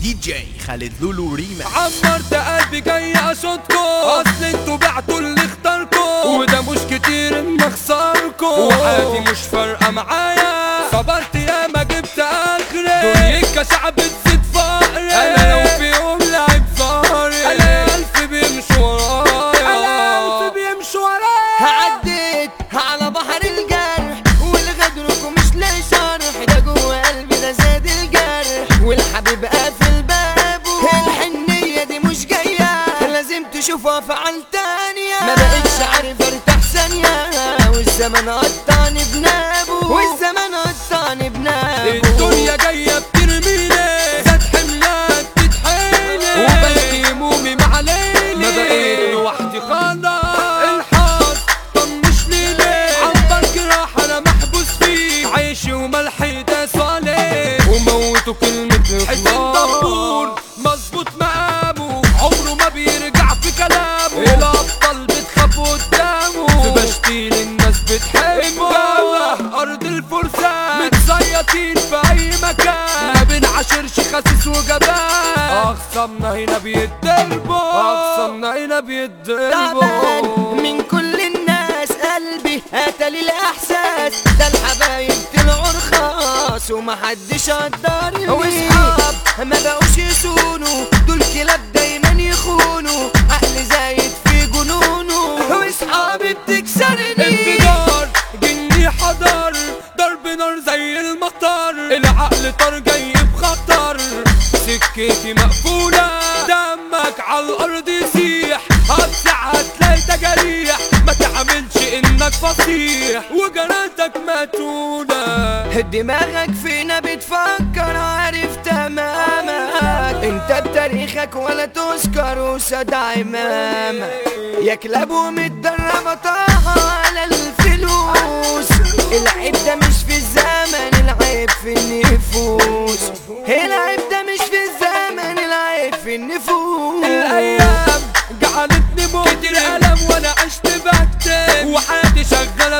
دي جي خالد لولو ريما. عمرت قلبي جاي اشوطكم، اصل انتوا بعتوا اللي اختاركم، وده مش كتير ان اخسركم، وحياتي مش فارقه معايا. صبرت يا ما جبت اخري، دنيا شعب تزيد فقري. انا لو في يوم لعب ظهري، انا الف بيمشوا ورايا، انا الف بيمشوا ورايا. عديت على بحر الجرح والغدركم مش لاقي شرح، ده جوه قلبي ده زاد الجرح، والحبيب قافل بابه. الحنية دي مش جاية، لازم تشوفها فعل تانية. ما بقتش عارف ارتاح ثانية، والزمن قطعني بنابه، والزمن قطعني بنابه. الدنيا جاية بترميني، زاد حملات تتحيني، وبلقي همومي مع ليلي. ما بقيت لوحدي خلاص، الحظ طنش ليلي، عبر جراح انا محبوس فيه، عيشي وملحي داس عليه، وموتوا كلمة حسين دبور مظبوط مقامه، عمره ما بيرجع في كلامه، الابطال بتخاف قدامه، في بشتيل الناس بتحبه، ارض الفرسان متزيطين في اي مكان، ما بنعاشرش خسيس وجبان، اخصامنا هنا بيتضربوا، اخصامنا هنا بيتضربوا. تعبان من كل الناس، قلبي قتل الاحساس، ده الحبايب طلعوا رخاص ومحدش قدرني، واصحاب ما بقوش يسونوا، دول كلاب دايما يخونوا، عقل زايد في جنونه، واصحابي بتكسرني. انفجار جني حضر، ضرب نار زي المطر، العقل طار جاي بخطر، سكتي مقفولة، دمك على الارض يسيح، هتسع هتلاقي تجاريح، ما تعملش انك فصيح وجراتك ماتونة. دماغك فينا بتفكر، عارف تمامك، انت بتاريخك ولا تذكر وساد عمامك، يا كلاب ومتدربة طاقة على الفلوس. العيب ده مش في الزمن، العيب في النفوس، العيب ده مش في الزمن، العيب في النفوس. الايام جعلتني موت كتير الم، وانا عشت بكتب، وحياتي شغالة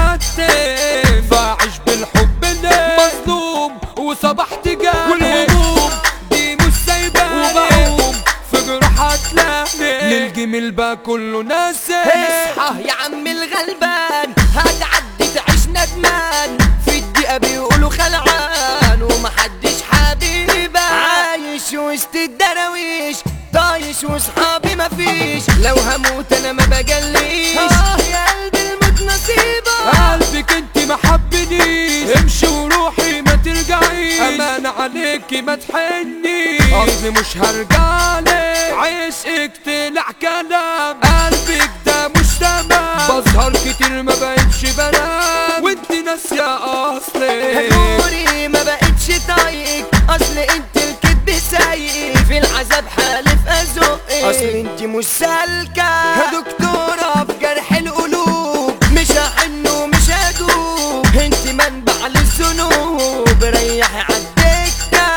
بتعتب، فاعيش بالحب ليه مظلوم، وصبحت جاي، والهموم دي مش سايباني، وبقوم في جروح هتلاقي، للجميل بقى كله ناسي. اصحى يا عم الغلبان، هتعدي تعيش ندمان، في الدقيقة بيقولوا خلعان، ومحدش حبيبك، عايش وسط الدراويش، طايش وصحابي مفيش، لو هموت انا ما بجليش، يا قلبي الموت نصيبك، قلبك انت ما حبنيش، امشي وروحي ما ترجعيش، امان عليكي ما تحنيش، اصلي مش هرجعلك، عشقك طلع كلام، قلبك ده مش تمام، بظهر كتير ما بقتش بنام، وانت ناسية اصلي، نوري ما بقتش طايقك، اصل انت الكدب سايق، في العذاب حالف ازقك، اصل انت مش سالكة، دكتورة في جرح القلوب، مش هحن ومش هدوب، انت منبع للذنوب، ريحي عالدكة،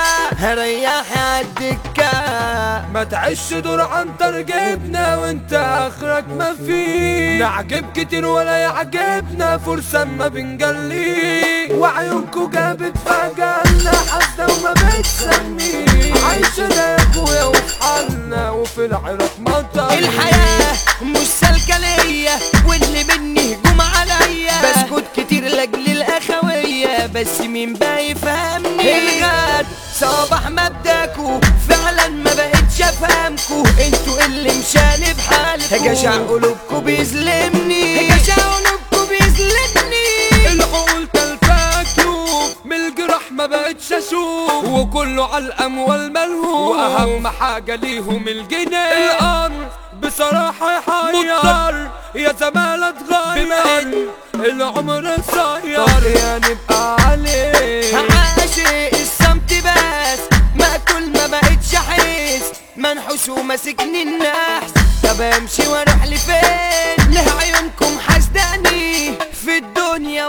ريحي عالدكة. ما تعيش دور عنتر جبنا، وانت اخرك ما فيه، نعجب كتير ولا يعجبنا، فرصة ما بنجلي، وعيونكو جابت فجأة حاسة وما بتسميه، عايشة انا يا اخويا وفي حالنا، وفي العراق مطر، الحياة مش سالكة ليا، واللي مني هجوم عليا، بسكت كتير لاجل الاخوية، بس مين بقى يفهمني، الغد صباح مبداكو، فعلا ما بقتش افهمكو، انتوا اللي مشاني بحالكو، جشع قلوبكو بيظلمني، جشع قلوبكو بيظلمني، العقول تلفاكيو من الجراح ما بقتش اشوف، وكله على الاموال ملهوف، واهم حاجة ليهم الجنيه، الامر بصراحة يحير، يا زمالة اتغير، العمر قصير، يا نبقى عليه، عاشق الصمت بس، مقتول ما بقتش احس، منحوس وماسكني النحس، طب امشي واروح لفين، ليه عيونكم حاسداني، في الدنيا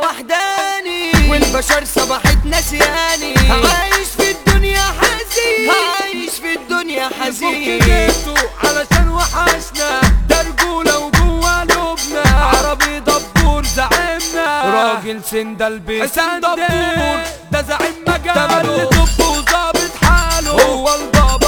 وحداني، والبشر صبحت نسياني، عايش في الدنيا حزين، عايش في الدنيا حزين، جيتوا علشان وحشنا، ده رجولة وجوا لبنا، عربي دبور زعيمنا، راجل سندل حسين دبور، ده زعيم مجاله، ده ملي دب وظابط حاله، هو البابا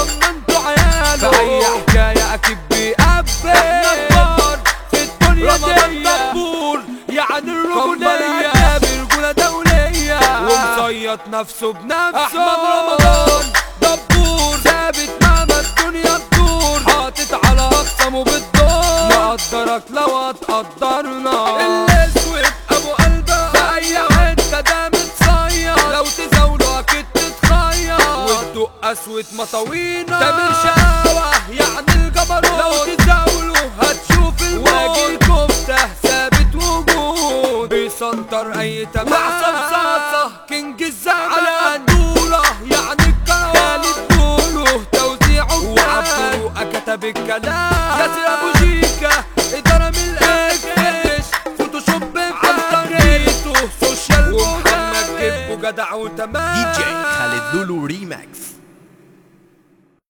واكيد بيقبل. احنا كبار في الدنيا دي دبور يعني الرجولية برجولة دولية ومصيط نفسه بنفسه. احمد رمضان دبور ثابت مهما الدنيا تدور حاطط على اقسامه بالدور نقدرك لو هتقدرنا. الاسود ابو قلبه في اي حته ده متصير لو تزاوله اكيد تتخير والدق اسود مطاوينا تامر شقاوة يعني الجبروت لو تزاوله هتشوف الموت كفته ثابت وجود بيسنطر اي تمام محسن صاصة كينج الزمان على قدوله يعني الكروان خالد دوله توزيعه وعبده كتب الكلام